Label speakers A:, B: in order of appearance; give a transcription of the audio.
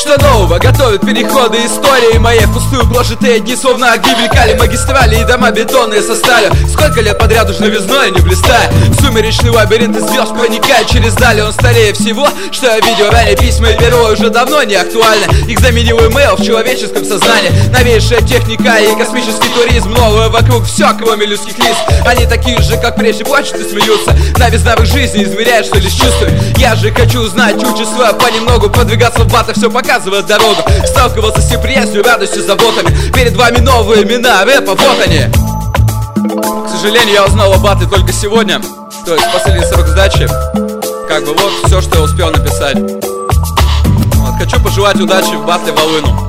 A: Что нового готовят переходы истории моей? Пустую прожитые дни, словно огни мелькали магистрали и дома бетонные со сталью. Сколько лет подряд уж новизной не блистая, сумеречный лабиринт из звезд проникает через дали. Он старее всего, что я видел ранее. Письма и перо уже давно не актуальны. Их заменил имейл в человеческом сознании. Новейшая техника и космический туризм. Новое вокруг все, кроме людских лиц. Они такие же, как прежде, плачут и смеются. Новизна в их жизни измеряешь лишь чувствами. Я же хочу знать, участвуя понемногу, продвигаться в бата, все показывает дорогу. Сталкивался с неприязнью, радостью, заботами. Перед вами новые имена рэпа, вот они. К сожалению, я узнал о баты только сегодня. То есть последний срок сдачи. Как бы вот все, что я успел написать. Вот, хочу пожелать удачи в батле Волыну.